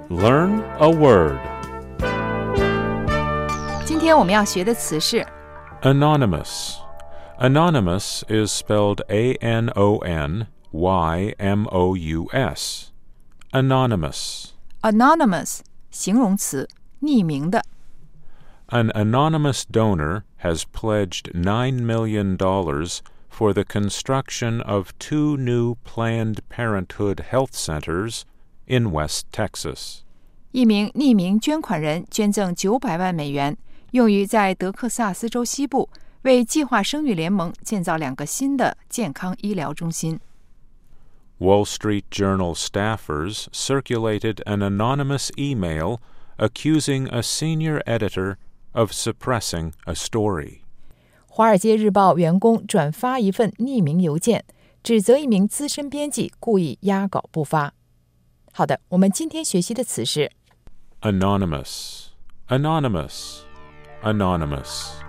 Learn a word. 今天我们要学的词是 Anonymous. Anonymous is spelled A-N-O-N-Y-M-O-U-S. Anonymous. anonymous 形容词，匿名的。 An anonymous donor has pledged $9 million for the construction of 2 new Planned Parenthood health centers in West Texas. 一名匿名捐款人捐赠900万美元，用于在德克萨斯州西部为计划生育联盟建造2个新的健康医疗中心。 Wall Street Journal staffers circulated an anonymous email accusing a senior editor of suppressing a story. 华尔街日报员工转发一份匿名邮件，指责一名资深编辑故意压稿不发。好的，我们今天学习的词是 Anonymous. Anonymous. Anonymous.